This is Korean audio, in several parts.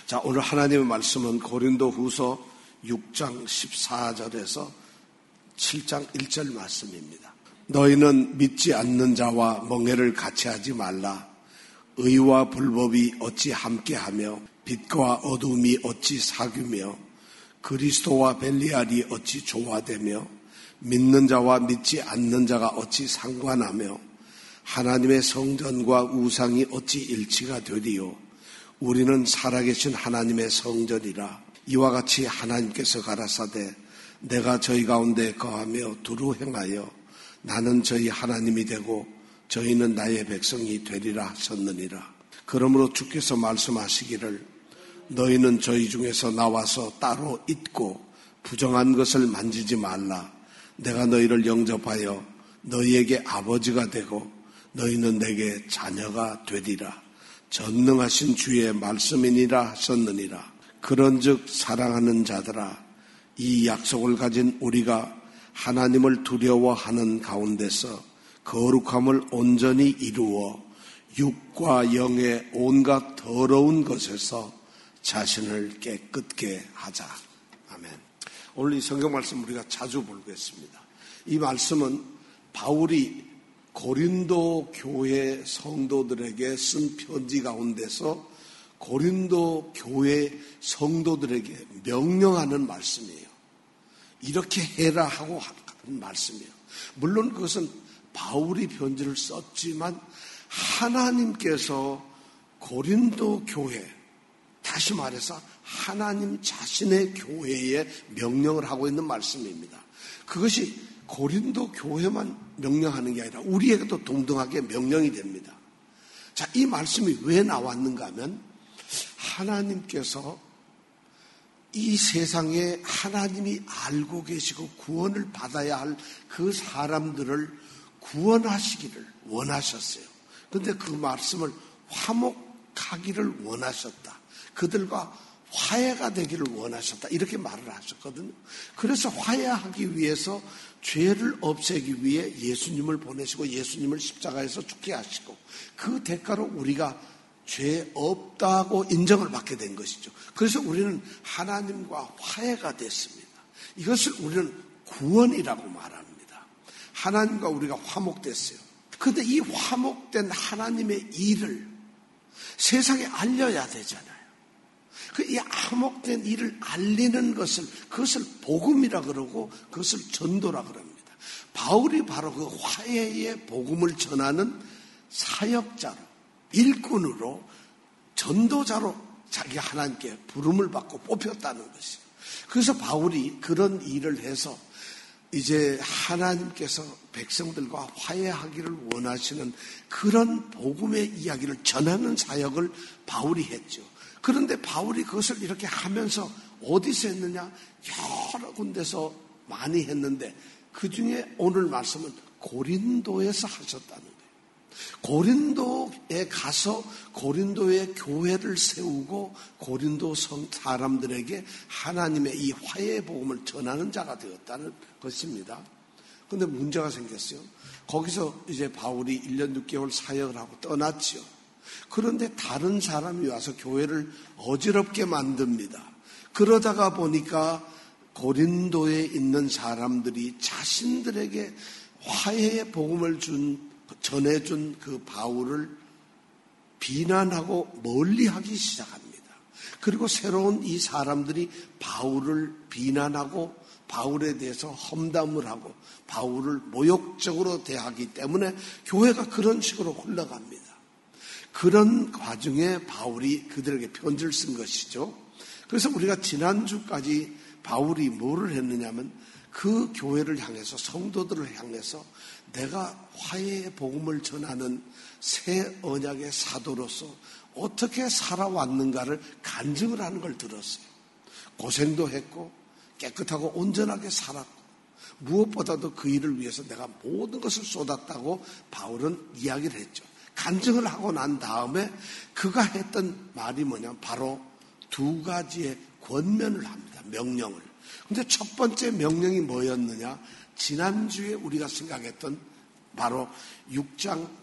자, 오늘 하나님의 말씀은 고린도후서 6장 14절에서 7장 1절 말씀입니다. 너희는 믿지 않는 자와 멍해를 같이 하지 말라. 의와 불법이 어찌 함께하며 빛과 어둠이 어찌 사귀며 그리스도와 벨리알이 어찌 조화되며 믿는 자와 믿지 않는 자가 어찌 상관하며 하나님의 성전과 우상이 어찌 일치가 되리요. 우리는 살아계신 하나님의 성전이라. 이와 같이 하나님께서 가라사대 내가 저희 가운데 거하며 두루 행하여 나는 저희 하나님이 되고 저희는 나의 백성이 되리라 하셨느니라. 그러므로 주께서 말씀하시기를 너희는 저희 중에서 나와서 따로 있고 부정한 것을 만지지 말라. 내가 너희를 영접하여 너희에게 아버지가 되고 너희는 내게 자녀가 되리라. 전능하신 주의 말씀이니라 하셨느니라. 그런즉 사랑하는 자들아, 이 약속을 가진 우리가 하나님을 두려워하는 가운데서 거룩함을 온전히 이루어 육과 영의 온갖 더러운 것에서 자신을 깨끗게 하자. 아멘. 오늘 이 성경 말씀 우리가 자주 보겠습니다. 이 말씀은 바울이 고린도 교회 성도들에게 쓴 편지 가운데서 고린도 교회 성도들에게 명령하는 말씀이에요. 이렇게 해라 하고 하는 말씀이에요. 물론 그것은 바울이 편지를 썼지만 하나님께서 고린도 교회, 다시 말해서 하나님 자신의 교회에 명령을 하고 있는 말씀입니다. 그것이 고린도 교회만 명령하는 게 아니라 우리에게도 동등하게 명령이 됩니다. 자, 이 말씀이 왜 나왔는가 하면 하나님께서 이 세상에 하나님이 알고 계시고 구원을 받아야 할 그 사람들을 구원하시기를 원하셨어요. 그런데 그 말씀을 화목하기를 원하셨다. 그들과 화해가 되기를 원하셨다. 이렇게 말을 하셨거든요. 그래서 화해하기 위해서 죄를 없애기 위해 예수님을 보내시고 예수님을 십자가에서 죽게 하시고 그 대가로 우리가 죄 없다고 인정을 받게 된 것이죠. 그래서 우리는 하나님과 화해가 됐습니다. 이것을 우리는 구원이라고 말합니다. 하나님과 우리가 화목됐어요. 그런데 이 화목된 하나님의 일을 세상에 알려야 되잖아요. 이 화목된 일을 알리는 그것을 복음이라 그러고 그것을 전도라 그럽니다. 바울이 바로 그 화해의 복음을 전하는 사역자로, 일꾼으로, 전도자로 자기가 하나님께 부름을 받고 뽑혔다는 것이에요. 그래서 바울이 그런 일을 해서 이제 하나님께서 백성들과 화해하기를 원하시는 그런 복음의 이야기를 전하는 사역을 바울이 했죠. 그런데 바울이 그것을 이렇게 하면서 어디서 했느냐? 여러 군데서 많이 했는데 그 중에 오늘 말씀은 고린도에서 하셨다는 거예요. 고린도에 가서 고린도의 교회를 세우고 고린도 사람들에게 하나님의 이 화해의 복음을 전하는 자가 되었다는 것입니다. 그런데 문제가 생겼어요. 거기서 이제 바울이 1년 6개월 사역을 하고 떠났죠. 그런데 다른 사람이 와서 교회를 어지럽게 만듭니다. 그러다가 보니까 고린도에 있는 사람들이 자신들에게 화해의 복음을 전해준 그 바울을 비난하고 멀리하기 시작합니다. 그리고 새로운 이 사람들이 바울을 비난하고 바울에 대해서 험담을 하고 바울을 모욕적으로 대하기 때문에 교회가 그런 식으로 흘러갑니다. 그런 과정에 바울이 그들에게 편지를 쓴 것이죠. 그래서 우리가 지난주까지 바울이 뭐를 했느냐면 그 교회를 향해서 성도들을 향해서 내가 화해의 복음을 전하는 새 언약의 사도로서 어떻게 살아왔는가를 간증을 하는 걸 들었어요. 고생도 했고 깨끗하고 온전하게 살았고 무엇보다도 그 일을 위해서 내가 모든 것을 쏟았다고 바울은 이야기를 했죠. 간증을 하고 난 다음에 그가 했던 말이 뭐냐면 바로 두 가지의 권면을 합니다. 명령을. 근데 첫 번째 명령이 뭐였느냐? 지난주에 우리가 생각했던 바로 6장 11절에서 13절까지 나와 있는 말씀이에요.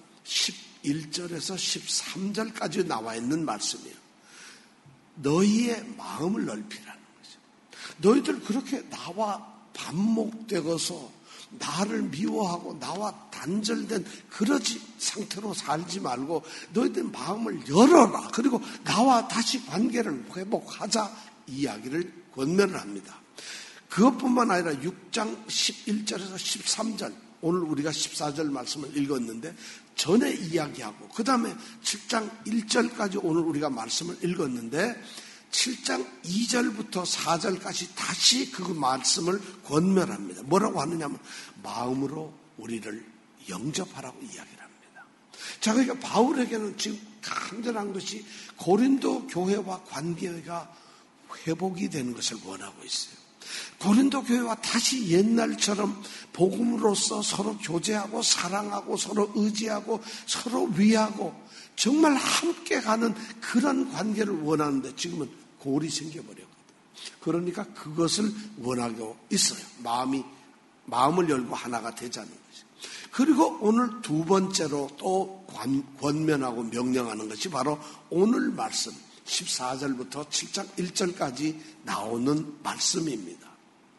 너희의 마음을 넓히라는 거죠. 너희들 그렇게 나와 반목되어서 나를 미워하고 나와 단절된 그러지 상태로 살지 말고 너희들 마음을 열어라. 그리고 나와 다시 관계를 회복하자 이야기를 권면을 합니다. 그것뿐만 아니라 6장 11절에서 13절 오늘 우리가 14절 말씀을 읽었는데 전에 이야기하고 그 다음에 7장 1절까지 오늘 우리가 말씀을 읽었는데 7장 2절부터 4절까지 다시 그 말씀을 권면합니다. 뭐라고 하느냐면 마음으로 우리를 영접하라고 이야기를 합니다. 자, 그러니까 바울에게는 지금 간절한 것이 고린도 교회와 관계가 회복이 되는 것을 원하고 있어요. 고린도 교회와 다시 옛날처럼 복음으로서 서로 교제하고 사랑하고 서로 의지하고 서로 위하고 정말 함께 가는 그런 관계를 원하는데 지금은 골이 생겨버렸거든요. 그러니까 그것을 원하고 있어요. 마음을 열고 하나가 되자는 거죠. 그리고 오늘 두 번째로 또 권면하고 명령하는 것이 바로 오늘 말씀 14절부터 7장 1절까지 나오는 말씀입니다.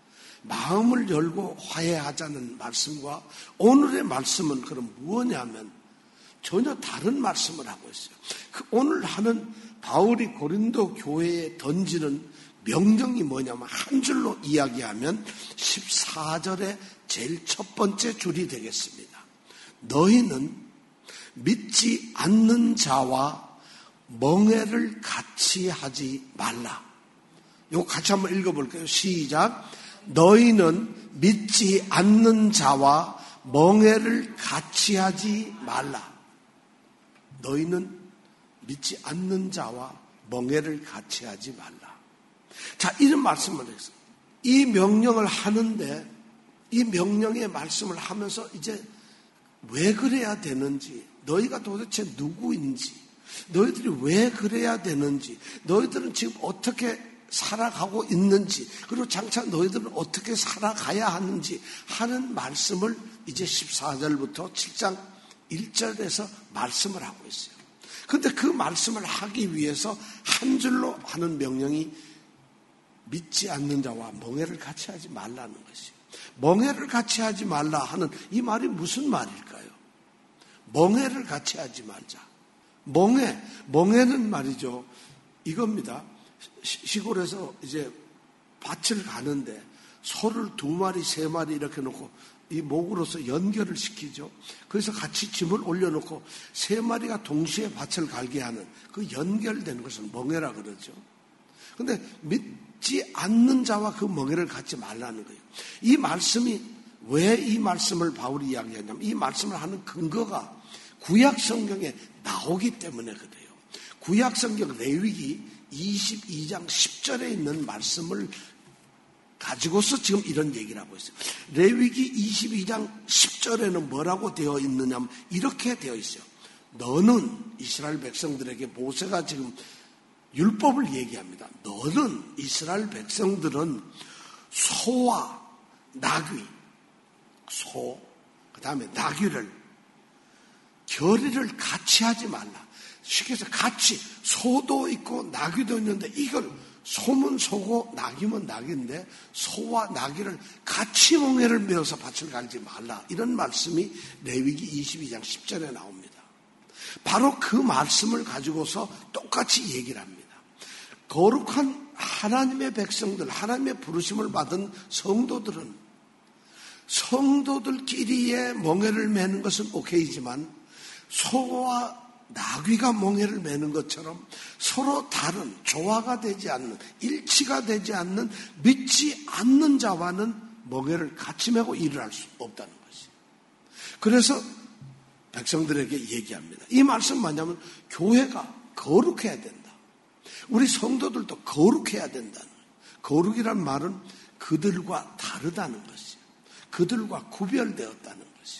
마음을 열고 화해하자는 말씀과 오늘의 말씀은 그럼 무엇이냐면 전혀 다른 말씀을 하고 있어요. 오늘 하는 바울이 고린도 교회에 던지는 명령이 뭐냐면 한 줄로 이야기하면 14절의 제일 첫 번째 줄이 되겠습니다. 너희는 믿지 않는 자와 멍해를 같이 하지 말라. 이거 같이 한번 읽어볼게요. 시작. 너희는 믿지 않는 자와 멍해를 같이 하지 말라. 너희는 믿지 않는 자와 멍해를 같이 하지 말라. 자, 이런 말씀을 했어요. 이 명령을 하는데 이 명령의 말씀을 하면서 이제 왜 그래야 되는지, 너희가 도대체 누구인지, 너희들이 왜 그래야 되는지, 너희들은 지금 어떻게 살아가고 있는지, 그리고 장차 너희들은 어떻게 살아가야 하는지 하는 말씀을 이제 14절부터 7장 1절에서 말씀을 하고 있어요. 그런데 그 말씀을 하기 위해서 한 줄로 하는 명령이 믿지 않는 자와 멍해를 같이 하지 말라는 것이에요. 멍해를 같이 하지 말라 하는 이 말이 무슨 말일까요? 멍해를 같이 하지 말자. 멍해는 말이죠. 이겁니다. 시골에서 이제 밭을 가는데 소를 2마리, 3마리 이렇게 놓고 이 목으로서 연결을 시키죠. 그래서 같이 짐을 올려놓고 3마리가 동시에 밭을 갈게 하는 그 연결된 것을 멍해라 그러죠. 그런데 믿지 않는 자와 그 멍해를 갖지 말라는 거예요. 이 말씀이 왜 이 말씀을 바울이 이야기하냐면 이 말씀을 하는 근거가 구약 성경에 나오기 때문에 그래요. 구약 성경 레위기 22장 10절에 있는 말씀을 가지고서 지금 이런 얘기를 하고 있어요. 레위기 22장 10절에는 뭐라고 되어 있느냐면 이렇게 되어 있어요. 너는 이스라엘 백성들에게 모세가 지금 율법을 얘기합니다. 너는 이스라엘 백성들은 소와 나귀, 그 다음에 나귀를 결의를 같이 하지 말라. 쉽게 해서 같이 소도 있고 나귀도 있는데 이걸 소면 소고 나귀면 나귀인데 소와 나귀를 같이 멍에를 메어서 밭을 갈지 말라. 이런 말씀이 레위기 22장 10절에 나옵니다. 바로 그 말씀을 가지고서 똑같이 얘기를 합니다. 거룩한 하나님의 백성들, 하나님의 부르심을 받은 성도들은 성도들끼리의 멍에를 매는 것은 오케이지만 소와 나귀가 멍에를 매는 것처럼 서로 다른 조화가 되지 않는, 일치가 되지 않는 믿지 않는 자와는 멍에를 같이 매고 일을 할 수 없다는 것이에요. 그래서 백성들에게 얘기합니다. 이 말씀 뭐냐면 교회가 거룩해야 된다. 우리 성도들도 거룩해야 된다는 거예요. 거룩이란 말은 그들과 다르다는 것이에요. 그들과 구별되었다는 것이에요.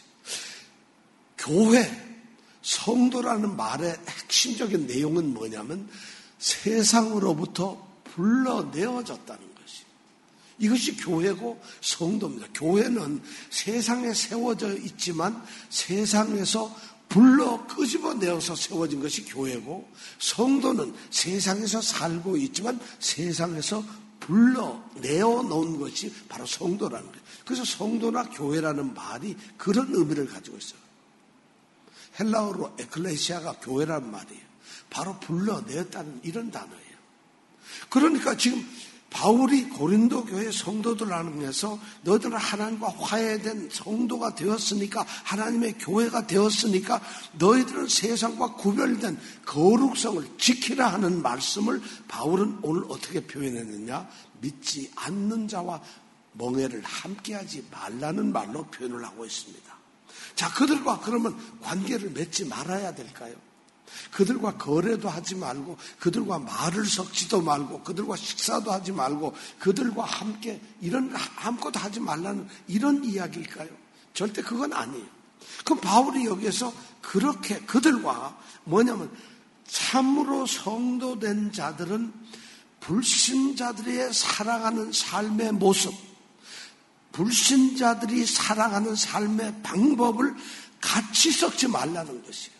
교회, 성도라는 말의 핵심적인 내용은 뭐냐면 세상으로부터 불러내어졌다는 것이에요. 이것이 교회고 성도입니다. 교회는 세상에 세워져 있지만 세상에서 불러 끄집어내어서 세워진 것이 교회고, 성도는 세상에서 살고 있지만 세상에서 불러내어 놓은 것이 바로 성도라는 거예요. 그래서 성도나 교회라는 말이 그런 의미를 가지고 있어요. 헬라어로 에클레시아가 교회라는 말이에요. 바로 불러내었다는 이런 단어예요. 그러니까 지금 바울이 고린도 교회 성도들을 향해서 너희들은 하나님과 화해된 성도가 되었으니까, 하나님의 교회가 되었으니까 너희들은 세상과 구별된 거룩성을 지키라 하는 말씀을 바울은 오늘 어떻게 표현했느냐? 믿지 않는 자와 멍에를 함께하지 말라는 말로 표현을 하고 있습니다. 자, 그들과 그러면 관계를 맺지 말아야 될까요? 그들과 거래도 하지 말고, 그들과 말을 섞지도 말고, 그들과 식사도 하지 말고, 그들과 함께 이런 거 아무것도 하지 말라는 이런 이야기일까요? 절대 그건 아니에요. 그럼 바울이 여기에서 그렇게 그들과 뭐냐면, 참으로 성도된 자들은 불신자들의 살아가는 삶의 모습, 불신자들이 살아가는 삶의 방법을 같이 섞지 말라는 것이에요.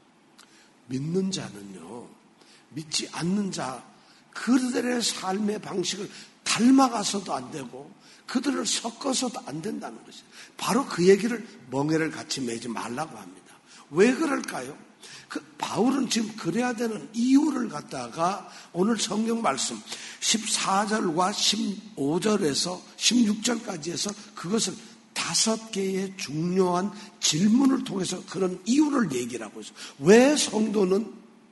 믿는 자는요, 믿지 않는 자, 그들의 삶의 방식을 닮아가서도 안 되고 그들을 섞어서도 안 된다는 것이에요. 바로 그 얘기를 멍에를 같이 매지 말라고 합니다. 왜 그럴까요? 바울은 지금 그래야 되는 이유를 갖다가 오늘 성경 말씀 14절과 15절에서 16절까지 해서 그것을 5개의 중요한 질문을 통해서 그런 이유를 얘기를 하고 있어요. 왜 성도는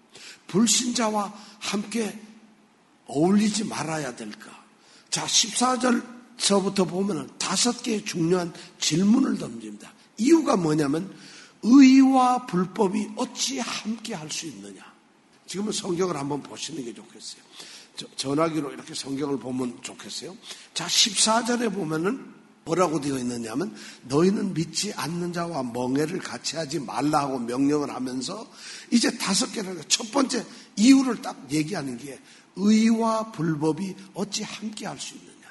불신자와 함께 어울리지 말아야 될까? 자, 14절서부터 보면은 5개의 중요한 질문을 던집니다. 이유가 뭐냐면, 의와 불법이 어찌 함께 할 수 있느냐? 지금은 성경을 한번 보시는 게 좋겠어요. 전화기로 이렇게 성경을 보면 좋겠어요. 자, 14절에 보면은 뭐라고 되어 있느냐면, 너희는 믿지 않는 자와 멍에를 같이 하지 말라고 명령을 하면서 이제 5개를, 첫 번째 이유를 딱 얘기하는 게 의와 불법이 어찌 함께 할 수 있느냐.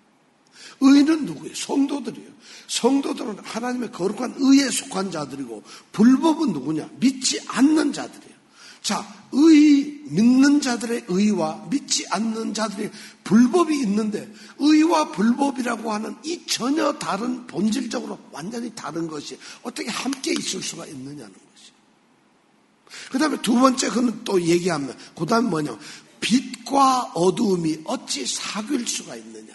의는 누구예요? 성도들이에요. 성도들은 하나님의 거룩한 의에 속한 자들이고, 불법은 누구냐? 믿지 않는 자들이에요. 자, 믿는 자들의 의와 믿지 않는 자들의 불법이 있는데, 의와 불법이라고 하는 이 전혀 다른, 본질적으로 완전히 다른 것이 어떻게 함께 있을 수가 있느냐는 것이에요. 그 다음에 두 번째, 그는 또 얘기하면, 그 다음에 뭐냐? 빛과 어두움이 어찌 사귈 수가 있느냐.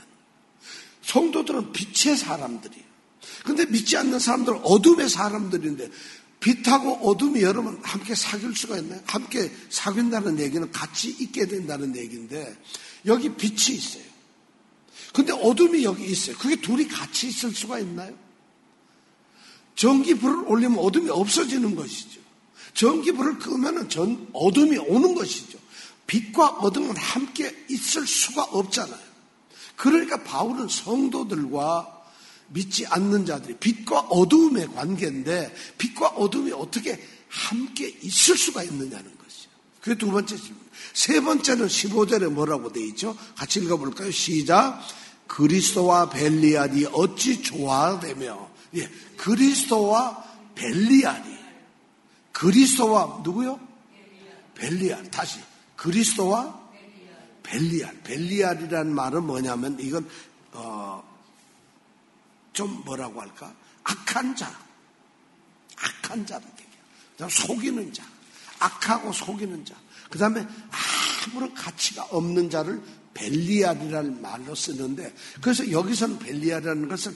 성도들은 빛의 사람들이에요. 근데 믿지 않는 사람들은 어둠의 사람들인데, 빛하고 어둠이 여러분 함께 사귈 수가 있나요? 함께 사귄다는 얘기는 같이 있게 된다는 얘기인데, 여기 빛이 있어요. 근데 어둠이 여기 있어요. 그게 둘이 같이 있을 수가 있나요? 전기불을 올리면 어둠이 없어지는 것이죠. 전기불을 끄면은 어둠이 오는 것이죠. 빛과 어둠은 함께 있을 수가 없잖아요. 그러니까 바울은 성도들과 믿지 않는 자들이 빛과 어두움의 관계인데, 빛과 어두움이 어떻게 함께 있을 수가 있느냐는 것이죠. 그게 두 번째 질문. 세 번째는 15절에 뭐라고 되어 있죠? 같이 읽어볼까요? 시작. 그리스도와 벨리알이 어찌 조화되며. 예, 그리스도와 벨리알이. 그리스도와 누구요? 벨리알. 다시. 그리스도와 벨리알. 벨리알이라는 말은 뭐냐면, 이건 좀 뭐라고 할까? 악한 자. 악한 자를 얘기해요. 속이는 자. 악하고 속이는 자. 그 다음에 아무런 가치가 없는 자를 벨리알이라는 말로 쓰는데, 그래서 여기서는 벨리알이라는 것을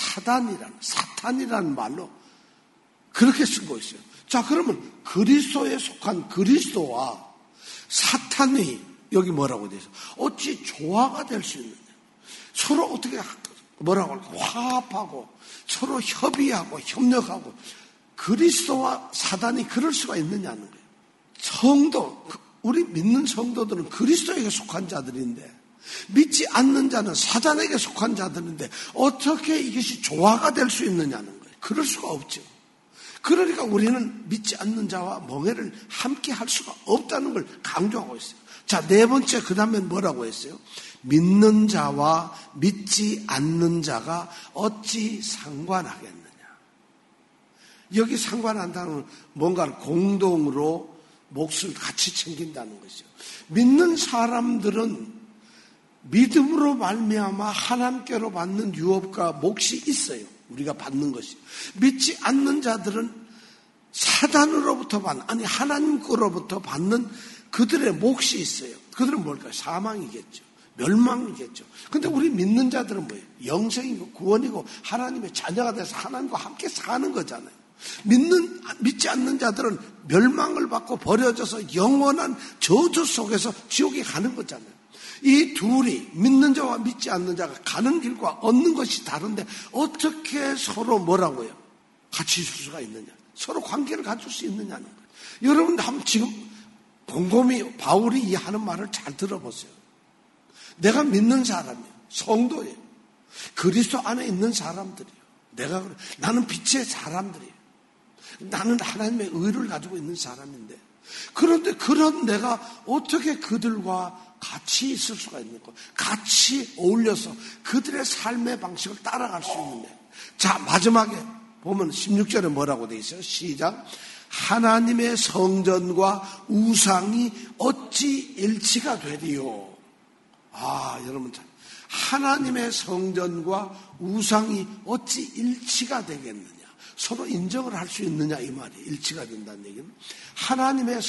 사탄이라는 말로 그렇게 쓰고 있어요. 자, 그러면 그리스도에 속한 그리스도와 사탄이 여기 뭐라고 되어 있어요? 어찌 조화가 될 수 있느냐? 서로 어떻게 뭐라고 할까? 화합하고 서로 협의하고 협력하고, 그리스도와 사단이 그럴 수가 있느냐는 거예요. 성도, 우리 믿는 성도들은 그리스도에게 속한 자들인데, 믿지 않는 자는 사단에게 속한 자들인데 어떻게 이것이 조화가 될 수 있느냐는 거예요. 그럴 수가 없죠. 그러니까 우리는 믿지 않는 자와 멍에를 함께 할 수가 없다는 걸 강조하고 있어요. 자, 네 번째, 그 다음에 뭐라고 했어요? 믿는 자와 믿지 않는 자가 어찌 상관하겠느냐. 여기 상관한다는 건 뭔가를 공동으로 몫을 같이 챙긴다는 것이죠. 믿는 사람들은 믿음으로 말미암아 하나님께로 받는 유업과 몫이 있어요. 우리가 받는 것이. 믿지 않는 자들은 사단으로부터 받는, 아니 하나님 거로부터 받는 그들의 몫이 있어요. 그들은 뭘까요? 사망이겠죠. 멸망이겠죠. 근데 우리 믿는 자들은 뭐예요? 영생이고 구원이고 하나님의 자녀가 돼서 하나님과 함께 사는 거잖아요. 믿지 않는 자들은 멸망을 받고 버려져서 영원한 저주 속에서 지옥에 가는 거잖아요. 이 둘이 믿는 자와 믿지 않는 자가 가는 길과 얻는 것이 다른데 어떻게 서로 뭐라고요? 같이 있을 수가 있느냐? 서로 관계를 가질 수 있느냐는 거예요. 여러분들 한번 지금 곰곰이 바울이 이 하는 말을 잘 들어보세요. 내가 믿는 사람이에요. 성도예요. 그리스도 안에 있는 사람들이에요. 나는 빛의 사람들이에요. 나는 하나님의 의를 가지고 있는 사람인데 그런데 그런 내가 어떻게 그들과 같이 있을 수가 있는가? 같이 어울려서 그들의 삶의 방식을 따라갈 수 있는데 자 마지막에 보면 16절에 뭐라고 돼 있어요? 시작. 하나님의 성전과 우상이 어찌 일치가 되리요? 여러분 참 하나님의 성전과 우상이 어찌 일치가 되겠느냐? 서로 인정을 할 수 있느냐 이 말이 일치가 된다는 얘기는 하나님의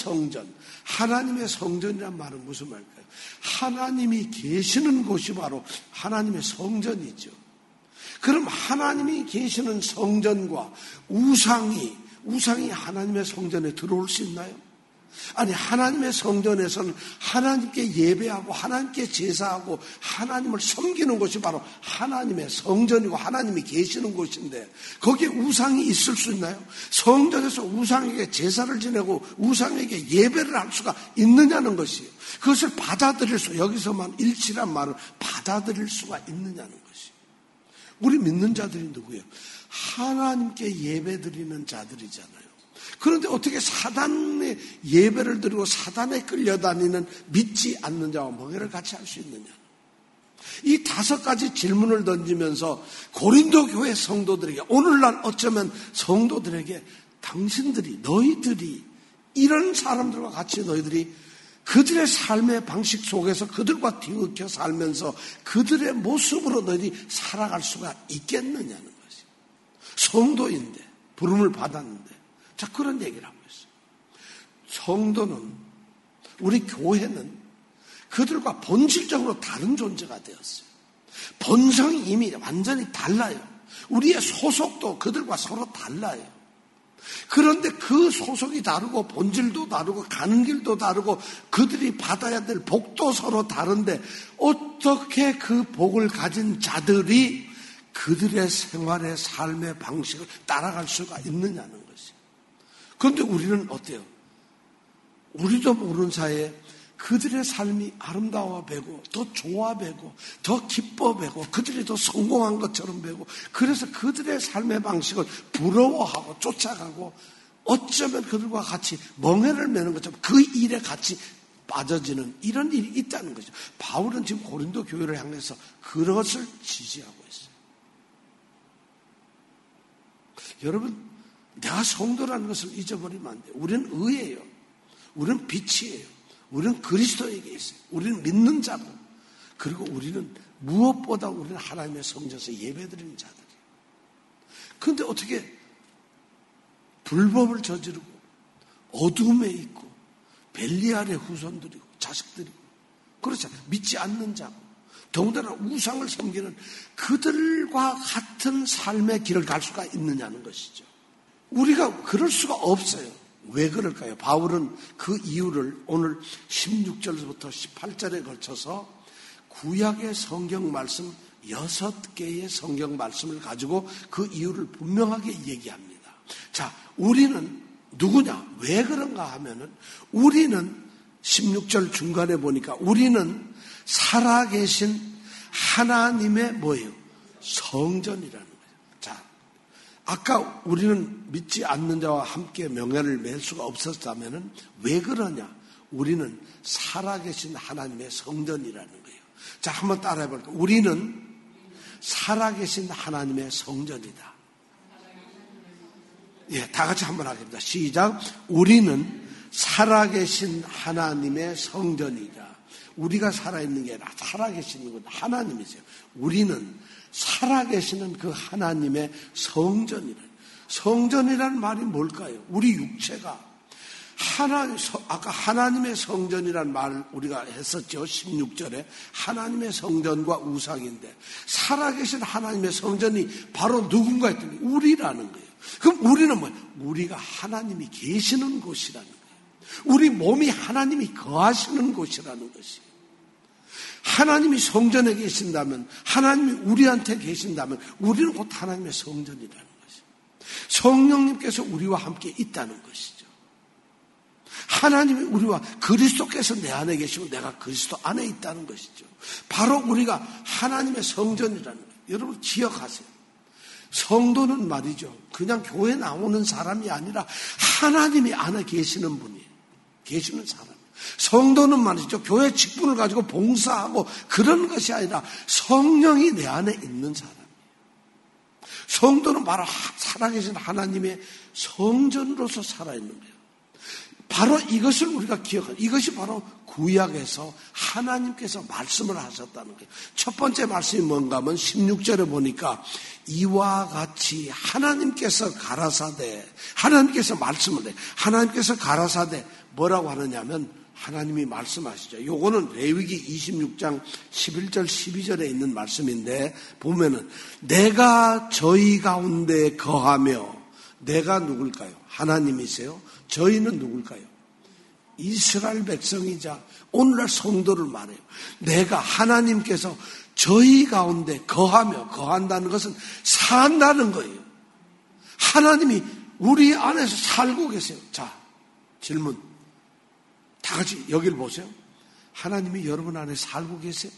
성전이란 말은 무슨 말일까요? 하나님이 계시는 곳이 바로 하나님의 성전이죠. 그럼 하나님이 계시는 성전과 우상이 하나님의 성전에 들어올 수 있나요? 아니 하나님의 성전에서는 하나님께 예배하고 하나님께 제사하고 하나님을 섬기는 곳이 바로 하나님의 성전이고 하나님이 계시는 곳인데 거기에 우상이 있을 수 있나요? 성전에서 우상에게 제사를 지내고 우상에게 예배를 할 수가 있느냐는 것이에요. 그것을 받아들일 수 여기서만 일치란 말을 받아들일 수가 있느냐는 것이에요. 우리 믿는 자들이 누구예요? 하나님께 예배드리는 자들이잖아요. 그런데 어떻게 사단의 예배를 드리고 사단에 끌려다니는 믿지 않는 자와 멍해를 같이 할 수 있느냐? 이 5가지 질문을 던지면서 고린도 교회 성도들에게 오늘날 어쩌면 성도들에게 너희들이 이런 사람들과 같이 너희들이 그들의 삶의 방식 속에서 그들과 뒤엉켜 살면서 그들의 모습으로 너희들이 살아갈 수가 있겠느냐는 것이 성도인데 부름을 받았는데 자, 그런 얘기를 하고 있어요. 성도는, 우리 교회는 그들과 본질적으로 다른 존재가 되었어요. 본성이 이미 완전히 달라요. 우리의 소속도 그들과 서로 달라요. 그런데 그 소속이 다르고 본질도 다르고 가는 길도 다르고 그들이 받아야 될 복도 서로 다른데 어떻게 그 복을 가진 자들이 그들의 생활의 삶의 방식을 따라갈 수가 있느냐는 것이에요. 그런데 우리는 어때요? 우리도 모르는 사이에 그들의 삶이 아름다워 배고 더 좋아 배고 더 기뻐 배고 그들이 더 성공한 것처럼 배고 그래서 그들의 삶의 방식을 부러워하고 쫓아가고 어쩌면 그들과 같이 멍해를 매는 것처럼 그 일에 같이 빠져지는 이런 일이 있다는 거죠. 바울은 지금 고린도 교회를 향해서 그것을 지지하고 있어요. 여러분 내가 성도라는 것을 잊어버리면 안 돼요. 우리는 의예요. 우리는 빛이에요. 우리는 그리스도에게 있어요. 우리는 믿는 자고 그리고 우리는 무엇보다 우리는 하나님의 성전에서 예배드리는 자들이에요. 그런데 어떻게 불법을 저지르고 어둠에 있고 벨리알의 후손들이고 자식들이고 그렇잖아요. 믿지 않는 자고 더군다나 우상을 섬기는 그들과 같은 삶의 길을 갈 수가 있느냐는 것이죠. 우리가 그럴 수가 없어요. 왜 그럴까요? 바울은 그 이유를 오늘 16절부터 18절에 걸쳐서 구약의 성경 말씀 6개의 성경 말씀을 가지고 그 이유를 분명하게 얘기합니다. 자, 우리는 누구냐? 왜 그런가 하면은 우리는 16절 중간에 보니까 우리는 살아계신 하나님의 뭐예요? 성전이라는 거예요. 자, 아까 우리는 믿지 않는 자와 함께 명예를 맬 수가 없었다면은 왜 그러냐? 우리는 살아계신 하나님의 성전이라는 거예요. 자, 한번 따라해 볼까요? 우리는 살아계신 하나님의 성전이다. 다 같이 한번 하겠습니다. 시작. 우리는 살아계신 하나님의 성전이자, 우리가 살아있는 게 아니라 살아계시는 건 하나님이세요. 우리는 살아계시는 그 하나님의 성전이라. 성전이라는 말이 뭘까요? 우리 육체가 아까 하나님의 성전이라는 말을 우리가 했었죠. 16절에 하나님의 성전과 우상인데, 살아계신 하나님의 성전이 바로 누군가 했더니 우리라는 거예요. 그럼 우리는 뭐예요? 우리가 하나님이 계시는 곳이라는 거예요. 우리 몸이 하나님이 거하시는 곳이라는 것이에요. 하나님이 성전에 계신다면, 하나님이 우리한테 계신다면 우리는 곧 하나님의 성전이라는 것이에요. 성령님께서 우리와 함께 있다는 것이죠. 하나님이 우리와, 그리스도께서 내 안에 계시고 내가 그리스도 안에 있다는 것이죠. 바로 우리가 하나님의 성전이라는 거예요. 여러분 기억하세요. 성도는 말이죠, 그냥 교회 나오는 사람이 아니라 하나님이 안에 계시는 분이에요. 계시는 사람. 성도는 말이죠, 교회 직분을 가지고 봉사하고 그런 것이 아니라 성령이 내 안에 있는 사람이에요. 성도는 바로 살아계신 하나님의 성전으로서 살아있는 거예요. 바로 이것을 우리가 기억하는, 이것이 바로 구약에서 하나님께서 말씀을 하셨다는 거예요. 첫 번째 말씀이 뭔가 하면 16절에 보니까 이와 같이 하나님께서 가라사대, 하나님께서 말씀을 해. 하나님께서 가라사대 뭐라고 하느냐면 하나님이 말씀하시죠. 요거는 레위기 26장 11절 12절에 있는 말씀인데 보면은 내가 저희 가운데 거하며, 내가 누굴까요? 하나님이세요. 저희는 누굴까요? 이스라엘 백성이자 오늘날 성도를 말해요. 내가, 하나님께서 저희 가운데 거하며, 거한다는 것은 산다는 거예요. 하나님이 우리 안에서 살고 계세요. 자, 질문. 다 같이 여기를 보세요. 하나님이 여러분 안에 살고 계세요?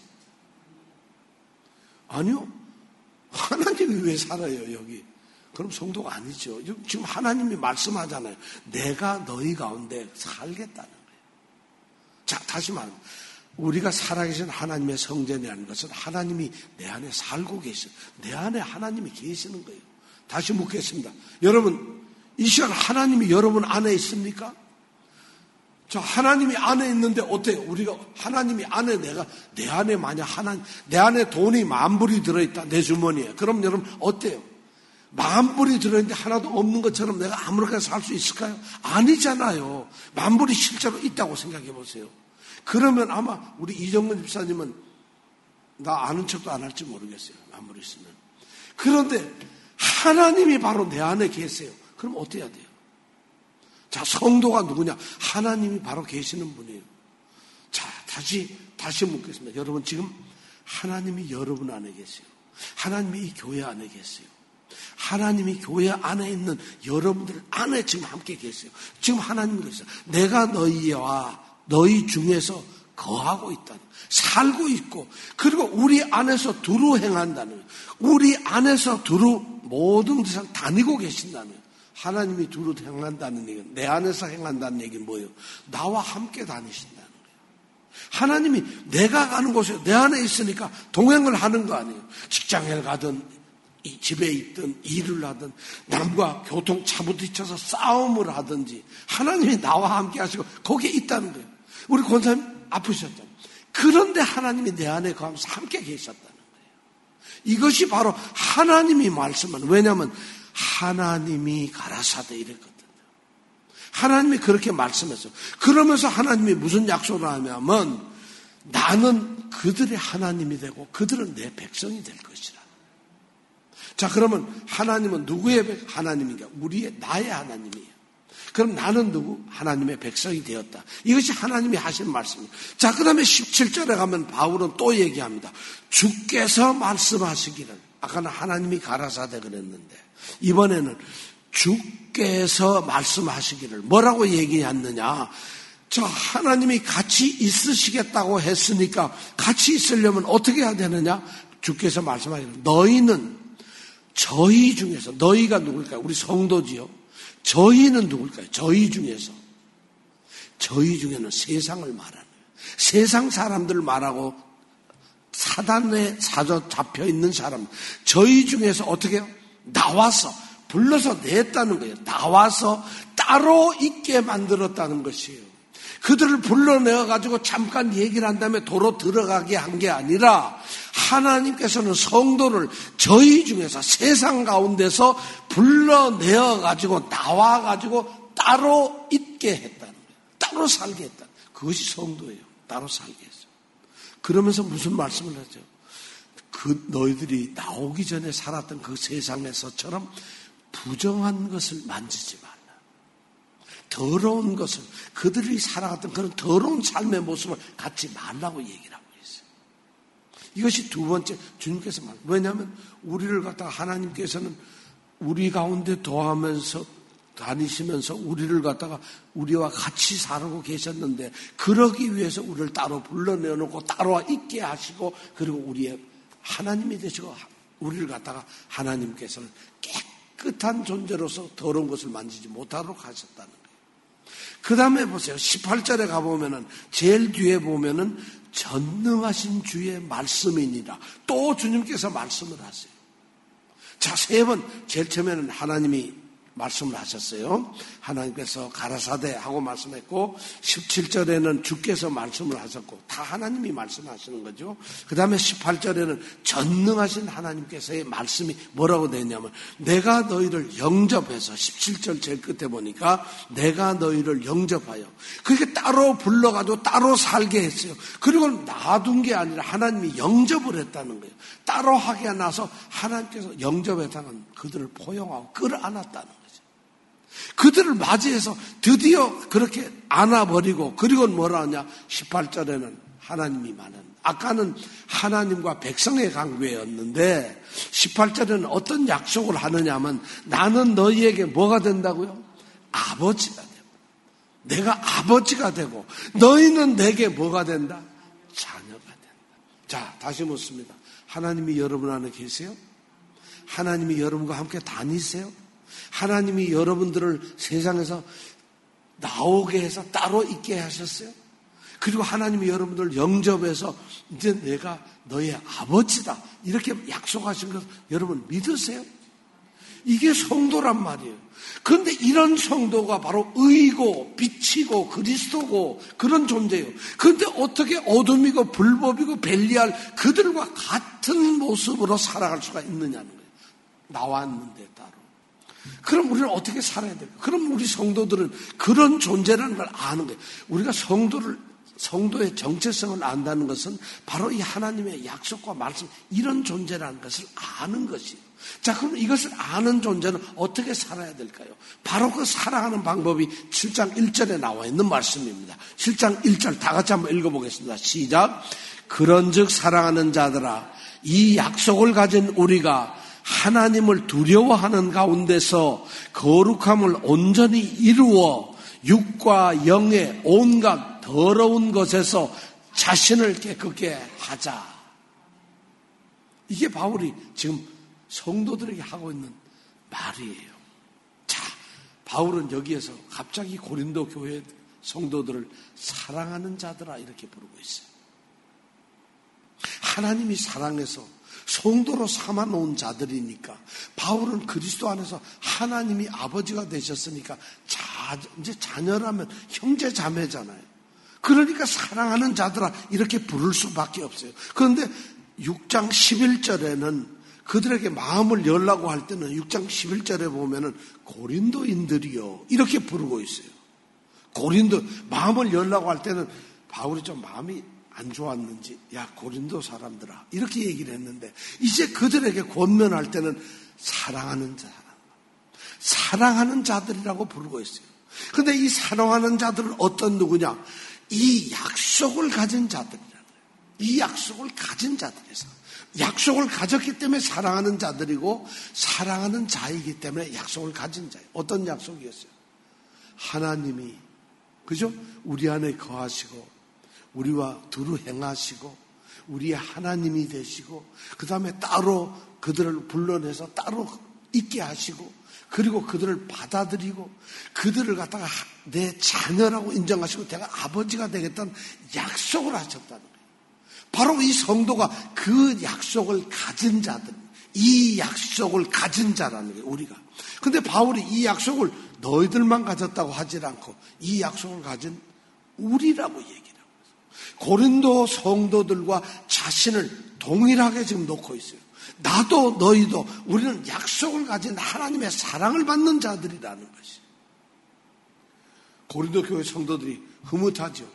아니요. 하나님이 왜 살아요, 여기? 그럼 성도가 아니죠. 지금 하나님이 말씀하잖아요. 내가 너희 가운데 살겠다는 거예요. 자, 다시 말합니다. 우리가 살아계신 하나님의 성전이라는 것은 하나님이 내 안에 살고 계셔. 내 안에 하나님이 계시는 거예요. 다시 묻겠습니다. 여러분, 이 시간 하나님이 여러분 안에 있습니까? 저 하나님이 안에 있는데 어때요? 우리가 하나님이 안에, 내 안에 만약 내 안에 돈이 10,000불이 들어있다, 내 주머니에. 그럼 여러분 어때요? 10,000불이 들어있는데 하나도 없는 것처럼 내가 아무렇게나 살 수 있을까요? 아니잖아요. 10,000불이 실제로 있다고 생각해 보세요. 그러면 아마 우리 이정근 집사님은 나 아는 척도 안 할지 모르겠어요. 10,000불 있으면. 그런데 하나님이 바로 내 안에 계세요. 그럼 어떻게 해야 돼요? 자, 성도가 누구냐? 하나님이 바로 계시는 분이에요. 자, 다시 묻겠습니다. 여러분, 지금 하나님이 여러분 안에 계세요. 하나님이 이 교회 안에 계세요. 하나님이 교회 안에 있는 여러분들 안에 지금 함께 계세요. 지금 하나님이 계세요. 내가 너희와 너희 중에서 거하고 있다는, 살고 있고, 그리고 우리 안에서 두루 행한다는 거예요. 우리 안에서 두루 모든 데서 다니고 계신다는 거예요. 하나님이 두루 행한다는 얘기는, 내 안에서 행한다는 얘기는 뭐예요? 나와 함께 다니신다는 거예요. 하나님이 내가 가는 곳에 내 안에 있으니까 동행을 하는 거 아니에요. 직장에 가든 집에 있든 일을 하든 남과 교통차 부딪혀서 싸움을 하든지 하나님이 나와 함께 하시고 거기에 있다는 거예요. 우리 권사님 아프셨잖아요. 그런데 하나님이 내 안에 거하면서 함께 계셨다는 거예요. 이것이 바로 하나님이 말씀하는, 왜냐하면 하나님이 가라사대 이랬거든요. 하나님이 그렇게 말씀했어요. 그러면서 하나님이 무슨 약속을 하냐면 나는 그들의 하나님이 되고 그들은 내 백성이 될 것이라. 자, 그러면 하나님은 누구의 하나님인가? 나의 하나님이에요. 그럼 나는 누구? 하나님의 백성이 되었다. 이것이 하나님이 하시는 말씀입니다. 자, 그 다음에 17절에 가면 바울은 또 얘기합니다. 주께서 말씀하시기를, 아까는 하나님이 가라사대 그랬는데 이번에는 주께서 말씀하시기를 뭐라고 얘기했느냐? 저 하나님이 같이 있으시겠다고 했으니까 같이 있으려면 어떻게 해야 되느냐? 주께서 말씀하시기를 너희는 저희 중에서, 너희가 누굴까요? 우리 성도지요. 저희는 누굴까요? 저희 중에서. 저희 중에는 세상을 말하는 거예요. 세상 사람들을 말하고 사단에 잡혀 있는 사람. 저희 중에서 어떻게 해요? 나와서 불러서 냈다는 거예요. 나와서 따로 있게 만들었다는 것이에요. 그들을 불러내어가지고 잠깐 얘기를 한 다음에 도로 들어가게 한 게 아니라 하나님께서는 성도를 저희 중에서 세상 가운데서 불러내어가지고 나와가지고 따로 있게 했다는 거예요. 따로 살게 했다. 그것이 성도예요. 따로 살게 했어요. 그러면서 무슨 말씀을 하죠? 너희들이 나오기 전에 살았던 그 세상에서처럼 부정한 것을 만지지 말라. 더러운 것을, 그들이 살아갔던 그런 더러운 삶의 모습을 갖지 말라고 얘기를 하고 있어요. 이것이 두 번째 주님께서 왜냐하면 우리를 갖다가 하나님께서는 우리 가운데 더하면서 다니시면서 우리를 갖다가 우리와 같이 살고 계셨는데 그러기 위해서 우리를 따로 불러내놓고 따로 있게 하시고 그리고 우리의 하나님이 되시고 우리를 갖다가 하나님께서는 깨끗한 존재로서 더러운 것을 만지지 못하도록 하셨다는 거예요. 그 다음에 보세요. 18절에 가보면은 제일 뒤에 보면은 전능하신 주의 말씀이니라. 또 주님께서 말씀을 하세요. 자, 세 번 제일 처음에는 하나님이 말씀을 하셨어요. 하나님께서 가라사대 하고 말씀했고 17절에는 주께서 말씀을 하셨고 다 하나님이 말씀하시는 거죠. 그 다음에 18절에는 전능하신 하나님께서의 말씀이 뭐라고 되냐면 내가 너희를 영접해서 17절 제일 끝에 보니까 내가 너희를 영접하여 그렇게 따로 불러가지고 따로 살게 했어요. 그리고 놔둔 게 아니라 하나님이 영접을 했다는 거예요. 따로 하게 나서 하나님께서 영접했다는 그들을 포용하고 끌어안았다는 거예요. 그들을 맞이해서 드디어 그렇게 안아버리고 그리고 뭐라 하냐 18절에는 하나님이 말하는 아까는 하나님과 백성의 관계였는데 18절에는 어떤 약속을 하느냐 하면 나는 너희에게 뭐가 된다고요? 아버지가 되고 내가 아버지가 되고 너희는 내게 뭐가 된다? 자녀가 된다. 자, 다시 묻습니다. 하나님이 여러분 안에 계세요? 하나님이 여러분과 함께 다니세요? 하나님이 여러분들을 세상에서 나오게 해서 따로 있게 하셨어요. 그리고 하나님이 여러분들을 영접해서 이제 내가 너의 아버지다 이렇게 약속하신 것 여러분 믿으세요? 이게 성도란 말이에요. 그런데 이런 성도가 바로 의고 빛이고 그리스도고 그런 존재예요. 그런데 어떻게 어둠이고 불법이고 벨리알 그들과 같은 모습으로 살아갈 수가 있느냐는 거예요. 나왔는데 따로. 그럼 우리는 어떻게 살아야 될까? 그럼 우리 성도들은 그런 존재라는 걸 아는 거예요. 우리가 성도의 정체성을 안다는 것은 바로 이 하나님의 약속과 말씀 이런 존재라는 것을 아는 것이에요. 자, 그럼 이것을 아는 존재는 어떻게 살아야 될까요? 바로 그 살아가는 방법이 7장 1절에 나와 있는 말씀입니다. 7장 1절 다 같이 한번 읽어보겠습니다. 시작. 그런즉 사랑하는 자들아 이 약속을 가진 우리가 하나님을 두려워하는 가운데서 거룩함을 온전히 이루어 육과 영의 온갖 더러운 것에서 자신을 깨끗게 하자. 이게 바울이 지금 성도들에게 하고 있는 말이에요. 자, 바울은 여기에서 갑자기 고린도 교회 성도들을 사랑하는 자들아 이렇게 부르고 있어요. 하나님이 사랑해서 성도로 삼아놓은 자들이니까 바울은 그리스도 안에서 하나님이 아버지가 되셨으니까 이제 자녀라면 형제 자매잖아요. 그러니까 사랑하는 자들아 이렇게 부를 수밖에 없어요. 그런데 6장 11절에는 그들에게 마음을 열라고 할 때는 6장 11절에 보면은 고린도인들이요 이렇게 부르고 있어요. 고린도 마음을 열라고 할 때는 바울이 좀 마음이 안 좋았는지 야 고린도 사람들아 이렇게 얘기를 했는데 이제 그들에게 권면할 때는 사랑하는 자들이라고 부르고 있어요. 그런데 이 사랑하는 자들은 어떤 누구냐? 이 약속을 가진 자들이라는 거예요. 이 약속을 가진 자들에서 약속을 가졌기 때문에 사랑하는 자들이고 사랑하는 자이기 때문에 약속을 가진 자예요. 어떤 약속이었어요? 하나님이 그죠? 우리 안에 거하시고 우리와 두루 행하시고 우리의 하나님이 되시고 그 다음에 따로 그들을 불러내서 따로 있게 하시고 그리고 그들을 받아들이고 그들을 갖다가 내 자녀라고 인정하시고 내가 아버지가 되겠다는 약속을 하셨다는 거예요. 바로 이 성도가 그 약속을 가진 자들 이 약속을 가진 자라는 거예요, 우리가. 근데 바울이 이 약속을 너희들만 가졌다고 하질 않고 이 약속을 가진 우리라고 얘기를 하고 있어요. 고린도 성도들과 자신을 동일하게 지금 놓고 있어요. 나도 너희도 우리는 약속을 가진 하나님의 사랑을 받는 자들이라는 것이에요. 고린도 교회 성도들이 흐뭇하죠.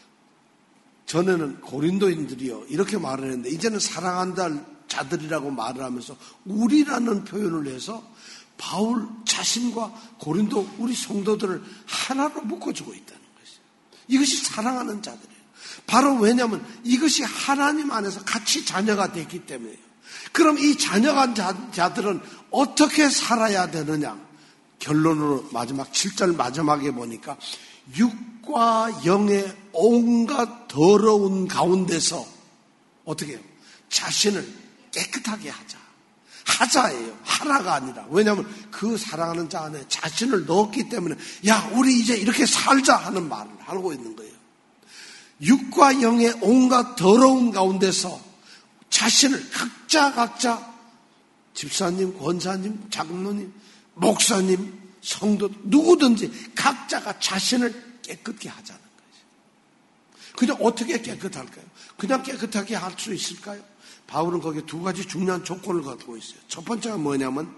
전에는 고린도인들이요 이렇게 말을 했는데 이제는 사랑한다 자들이라고 말을 하면서 우리라는 표현을 해서 바울 자신과 고린도 우리 성도들을 하나로 묶어주고 있다는 것이에요. 이것이 사랑하는 자들이에요. 바로 왜냐하면 이것이 하나님 안에서 같이 자녀가 됐기 때문에요. 그럼 이 자녀가 자들은 어떻게 살아야 되느냐? 결론으로 마지막 7절 마지막에 보니까 육과 영의 온갖 더러운 가운데서 어떻게 해요? 자신을 깨끗하게 하자예요. 하라가 아니라. 왜냐하면 그 사랑하는 자 안에 자신을 넣었기 때문에 야 우리 이제 이렇게 살자 하는 말을 하고 있는 거예요. 육과 영의 온갖 더러운 가운데서 자신을 각자 집사님, 권사님, 장로님, 목사님, 성도 누구든지 각자가 자신을 깨끗게 하자는 거죠. 그냥 어떻게 깨끗할까요? 그냥 깨끗하게 할 수 있을까요? 바울은 거기에 두 가지 중요한 조건을 갖고 있어요. 첫 번째가 뭐냐면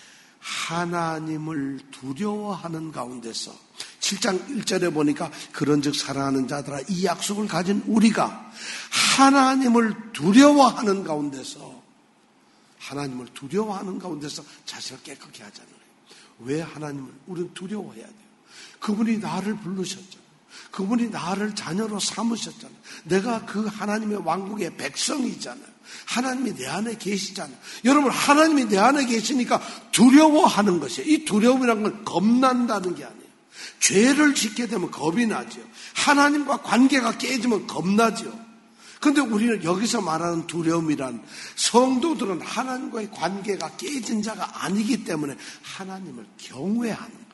하나님을 두려워하는 가운데서 7장 1절에 보니까 그런즉 사랑하는 자들아 이 약속을 가진 우리가 하나님을 두려워하는 가운데서 자신을 깨끗게 하자는 거예요. 왜 하나님을 우리는 두려워해야 돼요? 그분이 나를 부르셨잖아요. 그분이 나를 자녀로 삼으셨잖아요. 내가 그 하나님의 왕국의 백성이잖아요. 하나님이 내 안에 계시잖아요. 여러분 하나님이 내 안에 계시니까 두려워하는 것이에요. 이 두려움이라는 건 겁난다는 게 아니에요. 죄를 짓게 되면 겁이 나죠. 하나님과 관계가 깨지면 겁나죠. 그런데 우리는 여기서 말하는 두려움이란 성도들은 하나님과의 관계가 깨진 자가 아니기 때문에 하나님을 경외하는 것이에요.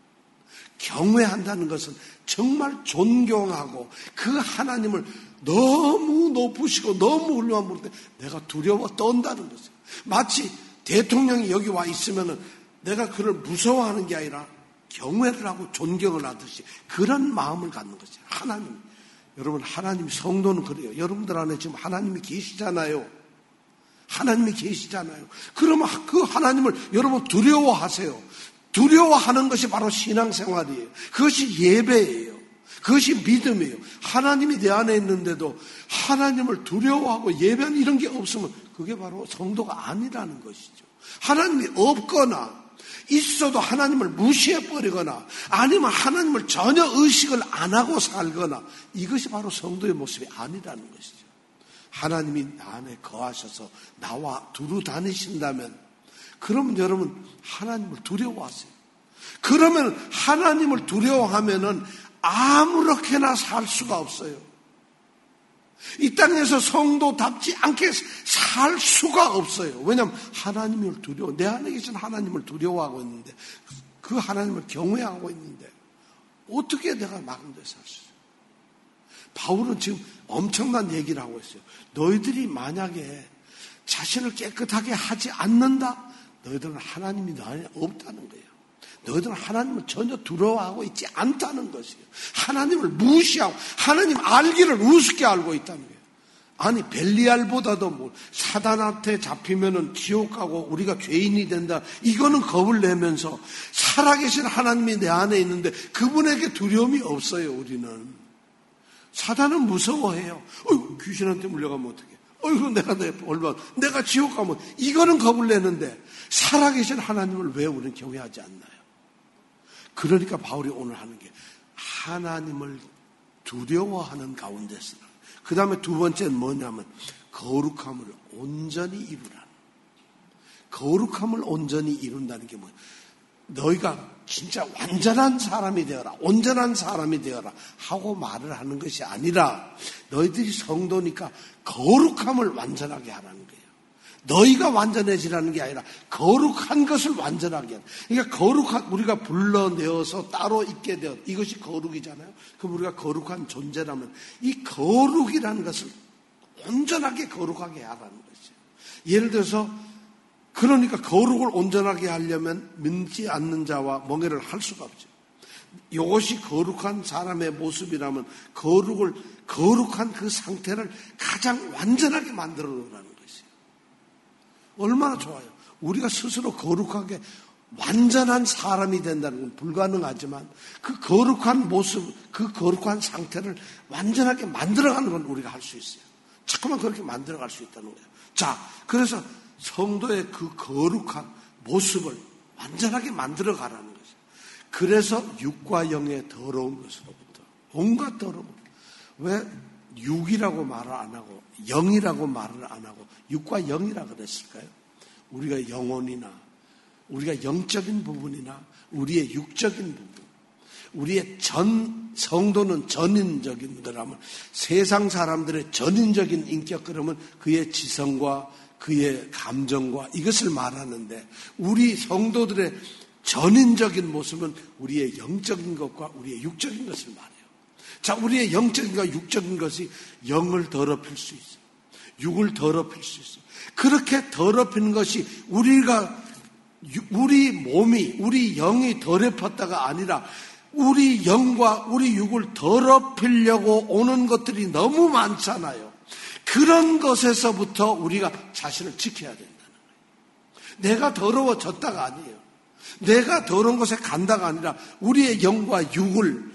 경외한다는 것은 정말 존경하고 그 하나님을 너무 높으시고 너무 훌륭한 분인데 내가 두려워 떤다는 것이에요. 마치 대통령이 여기 와 있으면 내가 그를 무서워하는 게 아니라 경외를 하고 존경을 하듯이 그런 마음을 갖는 것이에요. 하나님. 여러분 하나님 성도는 그래요. 여러분들 안에 지금 하나님이 계시잖아요. 그러면 그 하나님을 여러분 두려워하세요. 두려워하는 것이 바로 신앙생활이에요. 그것이 예배예요. 그것이 믿음이에요. 하나님이 내 안에 있는데도 하나님을 두려워하고 예배하는 이런 게 없으면 그게 바로 성도가 아니라는 것이죠. 하나님이 없거나 있어도 하나님을 무시해버리거나 아니면 하나님을 전혀 의식을 안 하고 살거나 이것이 바로 성도의 모습이 아니라는 것이죠. 하나님이 나 안에 거하셔서 나와 두루 다니신다면 그러면 여러분 하나님을 두려워하세요. 그러면 하나님을 두려워하면은 아무렇게나 살 수가 없어요. 이 땅에서 성도답지 않게 살 수가 없어요. 왜냐하면 하나님을 내 안에 계신 하나님을 두려워하고 있는데 그 하나님을 경외하고 있는데 어떻게 내가 마음대로 살 수 있어요? 바울은 지금 엄청난 얘기를 하고 있어요. 너희들이 만약에 자신을 깨끗하게 하지 않는다? 너희들은 하나님이 너 안에 없다는 거예요. 너희들은 하나님을 전혀 두려워하고 있지 않다는 것이에요. 하나님을 무시하고 하나님 알기를 우습게 알고 있다는 거예요. 아니 벨리알보다도 사단한테 잡히면은 지옥 가고 우리가 죄인이 된다. 이거는 겁을 내면서 살아계신 하나님이 내 안에 있는데 그분에게 두려움이 없어요. 우리는. 사단은 무서워해요. 귀신한테 물려가면 어떡해. 내가 지옥 가면 이거는 겁을 내는데 살아계신 하나님을 왜 우리는 경외하지 않나요? 그러니까 바울이 오늘 하는 게 하나님을 두려워하는 가운데서 그 다음에 두 번째는 뭐냐면 거룩함을 온전히 이루라는. 거룩함을 온전히 이룬다는 게 뭐예요? 너희가 진짜 완전한 사람이 되어라, 온전한 사람이 되어라 하고 말을 하는 것이 아니라 너희들이 성도니까 거룩함을 완전하게 하라는 거예요. 너희가 완전해지라는 게 아니라 거룩한 것을 완전하게 하는. 그러니까 우리가 불러내어서 따로 있게 되어 이것이 거룩이잖아요. 그럼 우리가 거룩한 존재라면 이 거룩이라는 것을 온전하게 거룩하게 하라는 것이에요. 예를 들어서 그러니까 거룩을 온전하게 하려면 믿지 않는 자와 멍해를 할 수가 없죠. 이것이 거룩한 사람의 모습이라면 거룩한 그 상태를 가장 완전하게 만들어 놓으라는 것이에요. 얼마나 좋아요. 우리가 스스로 거룩하게 완전한 사람이 된다는 건 불가능하지만 그 거룩한 모습, 그 거룩한 상태를 완전하게 만들어가는 건 우리가 할 수 있어요. 자꾸만 그렇게 만들어갈 수 있다는 거예요. 자, 그래서 성도의 그 거룩한 모습을 완전하게 만들어가라는 거죠. 그래서 육과 영의 더러운 것으로부터 온갖 더러움. 왜 육이라고 말을 안 하고 영이라고 말을 안 하고 육과 영이라 그랬을까요? 우리가 영혼이나 우리가 영적인 부분이나 우리의 육적인 부분, 우리의 성도는 전인적인 거라면 세상 사람들의 전인적인 인격 그러면 그의 지성과 그의 감정과 이것을 말하는데 우리 성도들의 전인적인 모습은 우리의 영적인 것과 우리의 육적인 것을 말해요. 자, 우리의 영적인과 육적인 것이 영을 더럽힐 수 있어요. 육을 더럽힐 수 있어요. 그렇게 더럽히는 것이 우리 몸이, 우리 영이 더럽혔다가 아니라 우리 영과 우리 육을 더럽히려고 오는 것들이 너무 많잖아요. 그런 것에서부터 우리가 자신을 지켜야 된다는 거예요. 내가 더러워졌다가 아니에요. 내가 더러운 곳에 간다가 아니라 우리의 영과 육을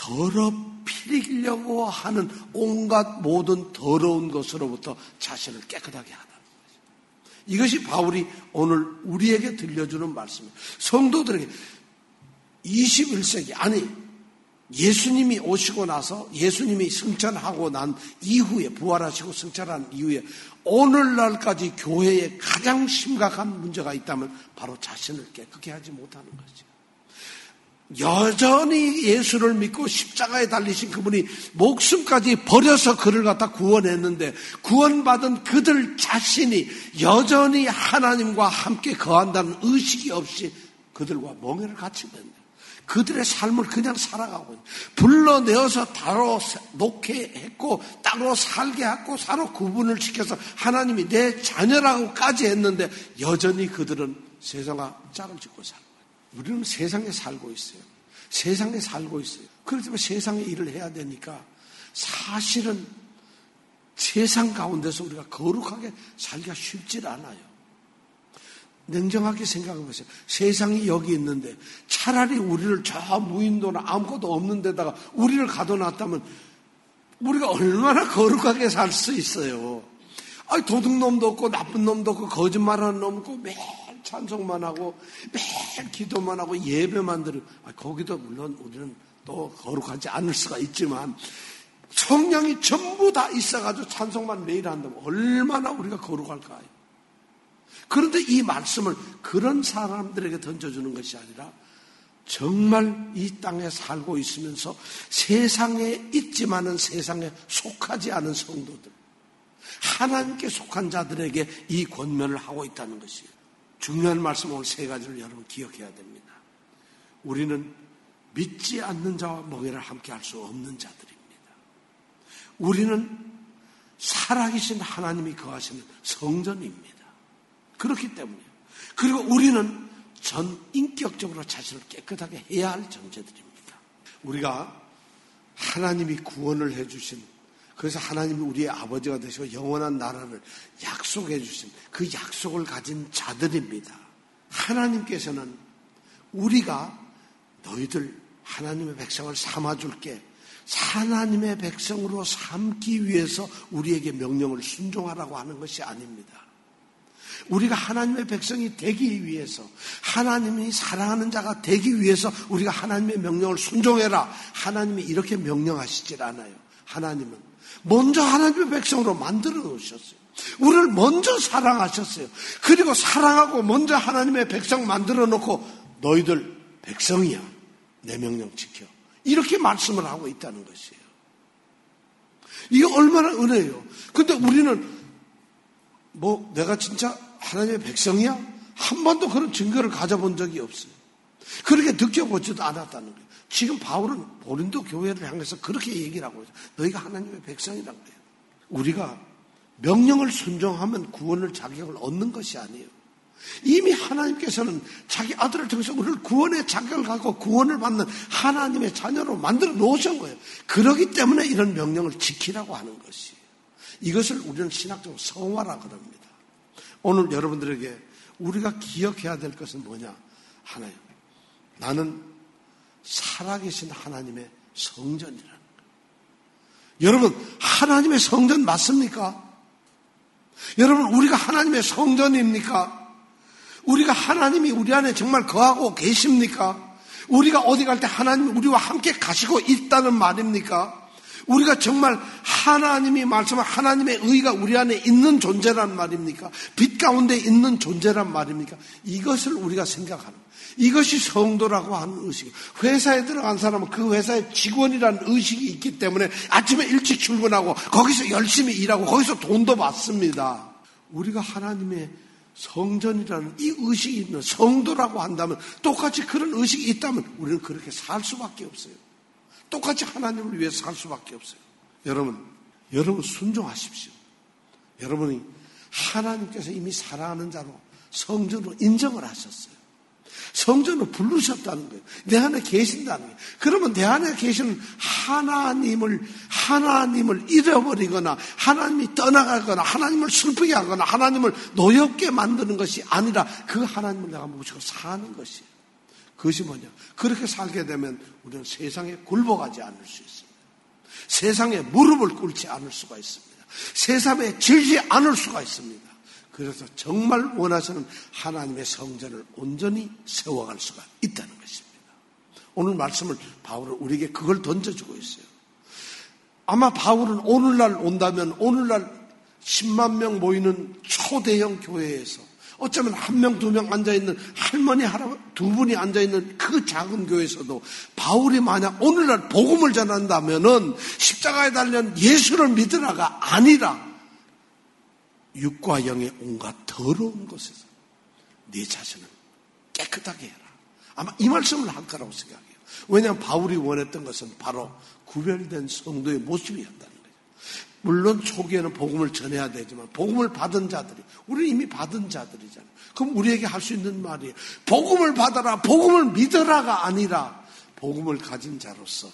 더럽히려고 하는 온갖 모든 더러운 것으로부터 자신을 깨끗하게 하다는 거죠. 이것이 바울이 오늘 우리에게 들려주는 말씀이에요. 성도들에게 21세기 아니 예수님이 오시고 나서 예수님이 승천하고 난 이후에 부활하시고 승천한 이후에 오늘날까지 교회에 가장 심각한 문제가 있다면 바로 자신을 깨끗게 하지 못하는 거죠. 여전히 예수를 믿고 십자가에 달리신 그분이 목숨까지 버려서 그를 갖다 구원했는데 구원받은 그들 자신이 여전히 하나님과 함께 거한다는 의식이 없이 그들과 멍해를 같이 된다. 그들의 삶을 그냥 살아가고 불러내어서 따로 놓게 했고 따로 살게 하고 따로 구분을 시켜서 하나님이 내 자녀라고까지 했는데 여전히 그들은 세상과 짝을 짓고 살고 우리는 세상에 살고 있어요. 세상에 살고 있어요. 그렇지만 세상의 일을 해야 되니까 사실은 세상 가운데서 우리가 거룩하게 살기가 쉽지 않아요. 냉정하게 생각해 보세요. 세상이 여기 있는데 차라리 우리를 저 무인도나 아무것도 없는 데다가 우리를 가둬놨다면 우리가 얼마나 거룩하게 살 수 있어요. 아니, 도둑놈도 없고 나쁜 놈도 없고 거짓말하는 놈도 없고 매일 찬송만 하고 매일 기도만 하고 예배만 드리고 거기도 물론 우리는 또 거룩하지 않을 수가 있지만 성령이 전부 다 있어가지고 찬송만 매일 한다면 얼마나 우리가 거룩할까요? 그런데 이 말씀을 그런 사람들에게 던져주는 것이 아니라 정말 이 땅에 살고 있으면서 세상에 있지만은 세상에 속하지 않은 성도들, 하나님께 속한 자들에게 이 권면을 하고 있다는 것이에요. 중요한 말씀 오늘 세 가지를 여러분 기억해야 됩니다. 우리는 믿지 않는 자와 멍해를 함께 할 수 없는 자들입니다. 우리는 살아계신 하나님이 거하시는 성전입니다. 그렇기 때문에 그리고 우리는 전 인격적으로 자신을 깨끗하게 해야 할 존재들입니다. 우리가 하나님이 구원을 해주신 그래서 하나님이 우리의 아버지가 되시고 영원한 나라를 약속해 주신 그 약속을 가진 자들입니다. 하나님께서는 우리가 너희들 하나님의 백성을 삼아줄게 하나님의 백성으로 삼기 위해서 우리에게 명령을 순종하라고 하는 것이 아닙니다. 우리가 하나님의 백성이 되기 위해서 하나님이 사랑하는 자가 되기 위해서 우리가 하나님의 명령을 순종해라. 하나님이 이렇게 명령하시질 않아요. 하나님은 먼저 하나님의 백성으로 만들어 놓으셨어요. 우리를 먼저 사랑하셨어요. 그리고 사랑하고 먼저 하나님의 백성 만들어 놓고 너희들 백성이야. 내 명령 지켜. 이렇게 말씀을 하고 있다는 것이에요. 이게 얼마나 은혜예요. 근데 우리는 내가 진짜 하나님의 백성이야? 한 번도 그런 증거를 가져본 적이 없어요. 그렇게 느껴보지도 않았다는 거예요. 지금 바울은 고린도 교회를 향해서 그렇게 얘기를 하고 있어요. 너희가 하나님의 백성이라고 해요. 우리가 명령을 순종하면 구원을 자격을 얻는 것이 아니에요. 이미 하나님께서는 자기 아들을 통해서 우리를 구원의 자격을 갖고 구원을 받는 하나님의 자녀로 만들어 놓으신 거예요. 그렇기 때문에 이런 명령을 지키라고 하는 것이에요. 이것을 우리는 신학적으로 성화라 그럽니다. 오늘 여러분들에게 우리가 기억해야 될 것은 뭐냐? 하나요. 나는 살아계신 하나님의 성전이라는 거예요. 여러분, 하나님의 성전 맞습니까? 여러분, 우리가 하나님의 성전입니까? 우리가 하나님이 우리 안에 정말 거하고 계십니까? 우리가 어디 갈 때 하나님이 우리와 함께 가시고 있다는 말입니까? 우리가 정말 하나님이 말씀한 하나님의 의가 우리 안에 있는 존재란 말입니까? 빛 가운데 있는 존재란 말입니까? 이것을 우리가 생각하는 거예요. 이것이 성도라고 하는 의식이에요. 회사에 들어간 사람은 그 회사의 직원이라는 의식이 있기 때문에 아침에 일찍 출근하고 거기서 열심히 일하고 거기서 돈도 받습니다. 우리가 하나님의 성전이라는 이 의식이 있는 성도라고 한다면, 똑같이 그런 의식이 있다면 우리는 그렇게 살 수밖에 없어요. 똑같이 하나님을 위해서 살 수밖에 없어요. 여러분 순종하십시오. 여러분이 하나님께서 이미 사랑하는 자로 성전으로 인정을 하셨어요. 성전으로 부르셨다는 거예요. 내 안에 계신다는 거예요. 그러면 내 안에 계시는 하나님을 잃어버리거나 하나님이 떠나가거나 하나님을 슬프게 하거나 하나님을 노엽게 만드는 것이 아니라 그 하나님을 내가 모시고 사는 것이에요. 그것이 뭐냐? 그렇게 살게 되면 우리는 세상에 굴복하지 않을 수 있습니다. 세상에 무릎을 꿇지 않을 수가 있습니다. 세상에 질지 않을 수가 있습니다. 그래서 정말 원하시는 하나님의 성전을 온전히 세워갈 수가 있다는 것입니다. 오늘 말씀을 바울은 우리에게 그걸 던져주고 있어요. 아마 바울은 오늘날 온다면 오늘날 10만 명 모이는 초대형 교회에서 어쩌면 1명, 2명 앉아있는 할머니, 할아버지 두 분이 앉아있는 그 작은 교회에서도 바울이 만약 오늘날 복음을 전한다면은 십자가에 달린 예수를 믿으라가 아니라 육과 영의 온갖 더러운 것에서 네 자신을 깨끗하게 해라. 아마 이 말씀을 할 거라고 생각해요. 왜냐하면 바울이 원했던 것은 바로 구별된 성도의 모습이었다는 거예요. 물론 초기에는 복음을 전해야 되지만 복음을 받은 자들이, 우리는 이미 받은 자들이잖아요. 그럼 우리에게 할 수 있는 말이에요. 복음을 받아라, 복음을 믿어라가 아니라 복음을 가진 자로서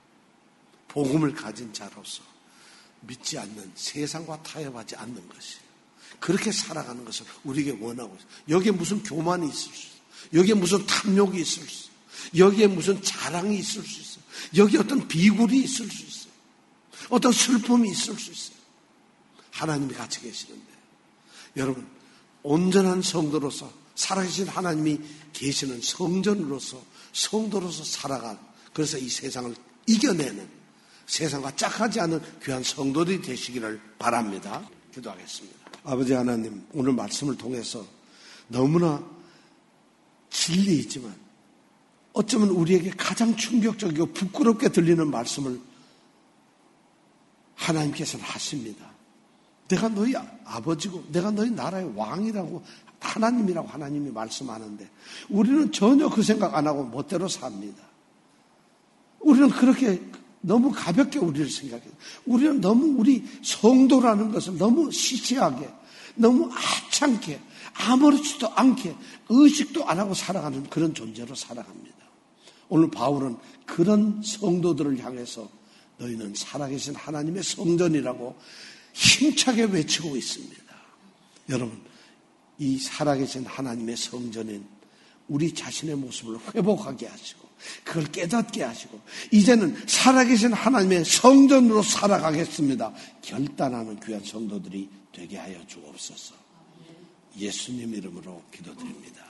믿지 않는, 세상과 타협하지 않는 것이에요. 그렇게 살아가는 것을 우리에게 원하고 있어요. 여기에 무슨 교만이 있을 수 있어요. 여기에 무슨 탐욕이 있을 수 있어요. 여기에 무슨 자랑이 있을 수 있어요. 여기에 어떤 비굴이 있을 수 있어요. 어떤 슬픔이 있을 수 있어요. 하나님이 같이 계시는데, 여러분, 온전한 성도로서 살아계신 하나님이 계시는 성전으로서 성도로서 살아간, 그래서 이 세상을 이겨내는, 세상과 짝하지 않은 귀한 성도들이 되시기를 바랍니다. 기도하겠습니다. 아버지 하나님, 오늘 말씀을 통해서 너무나 진리이지만 어쩌면 우리에게 가장 충격적이고 부끄럽게 들리는 말씀을 하나님께서는 하십니다. 내가 너희 아버지고 내가 너희 나라의 왕이라고 하나님이라고 하나님이 말씀하는데 우리는 전혀 그 생각 안 하고 멋대로 삽니다. 우리는 그렇게 너무 가볍게 우리를 생각해요. 우리는 너무 우리 성도라는 것을 너무 시시하게, 너무 하찮게, 아무렇지도 않게, 의식도 안 하고 살아가는 그런 존재로 살아갑니다. 오늘 바울은 그런 성도들을 향해서 너희는 살아계신 하나님의 성전이라고 힘차게 외치고 있습니다. 여러분, 이 살아계신 하나님의 성전인 우리 자신의 모습을 회복하게 하시고 그걸 깨닫게 하시고 이제는 살아계신 하나님의 성전으로 살아가겠습니다. 결단하는 귀한 성도들이 되게 하여 주옵소서. 예수님 이름으로 기도드립니다.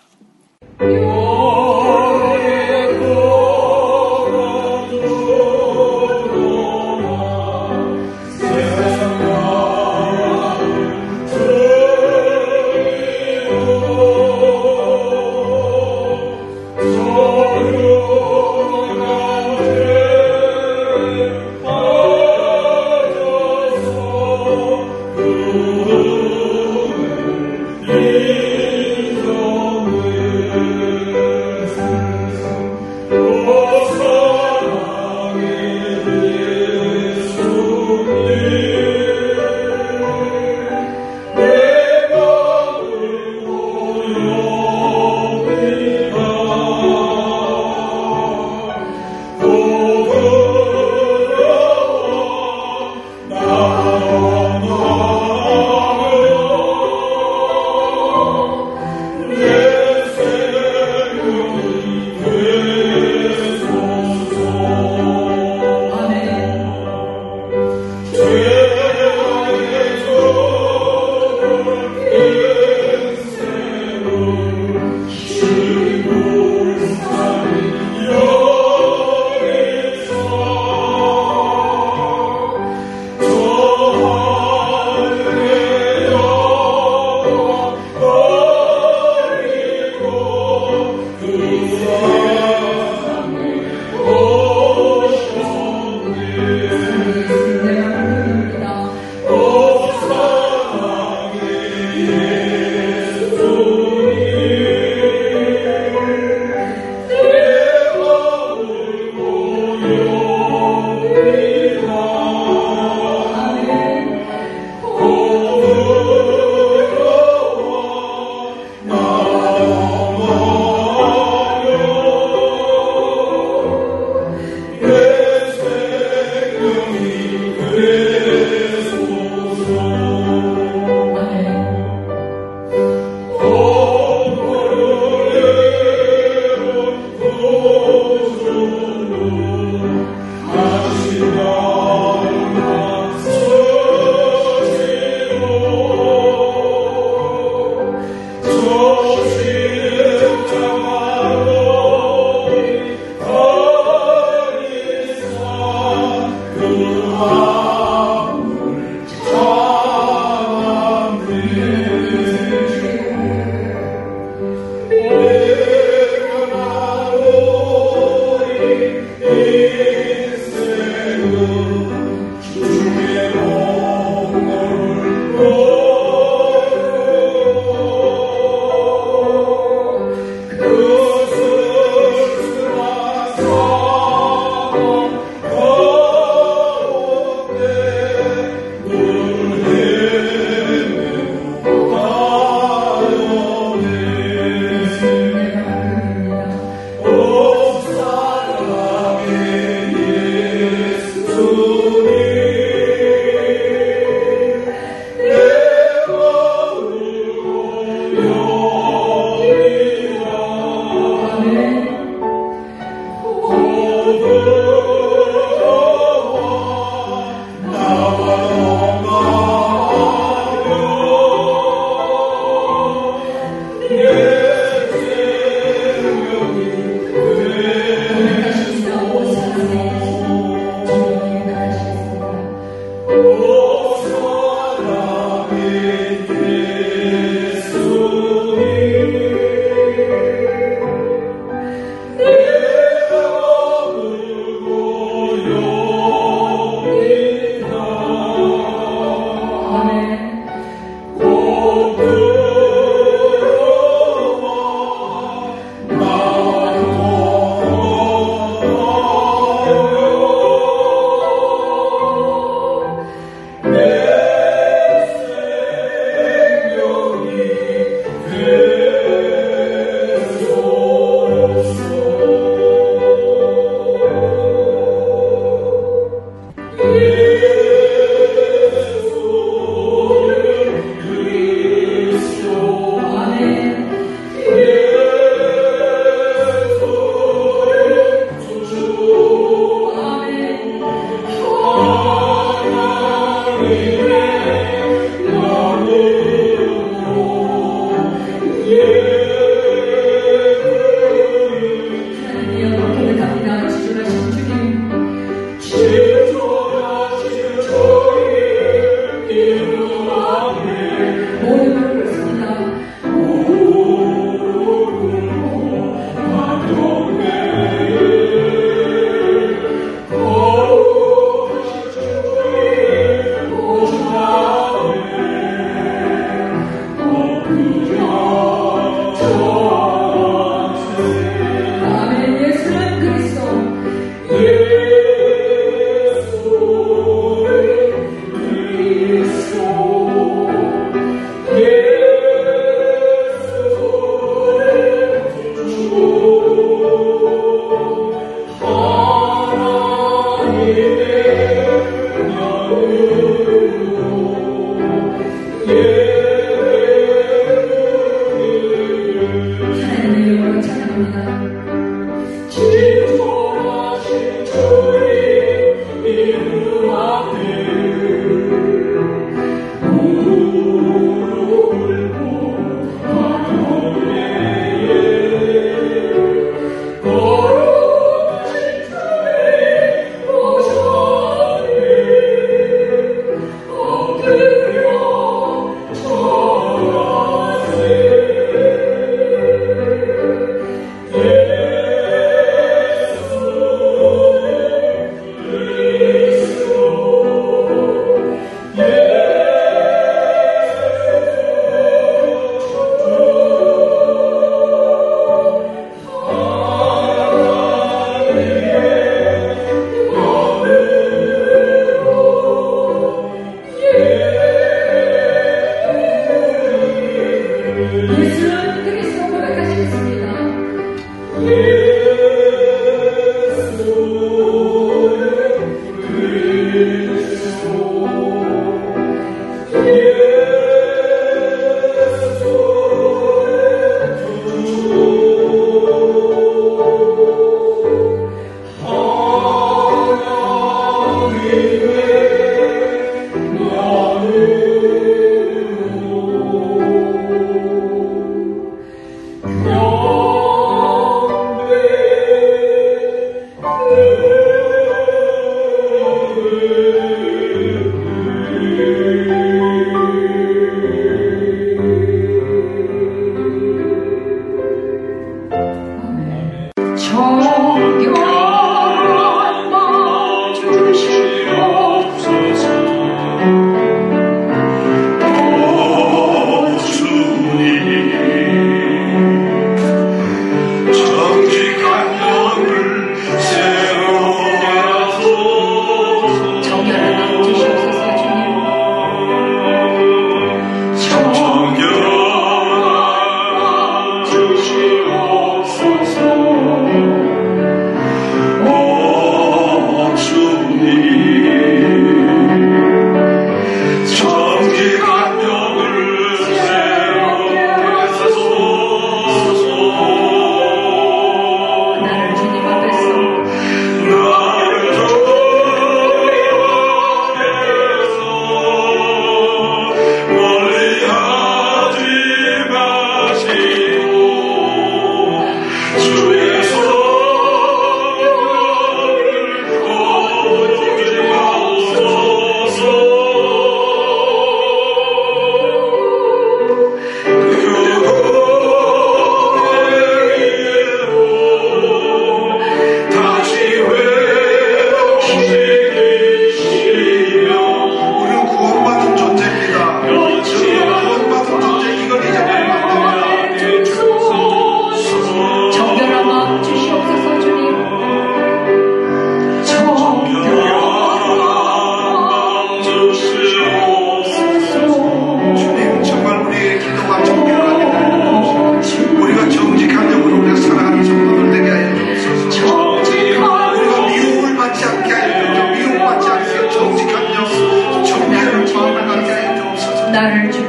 나를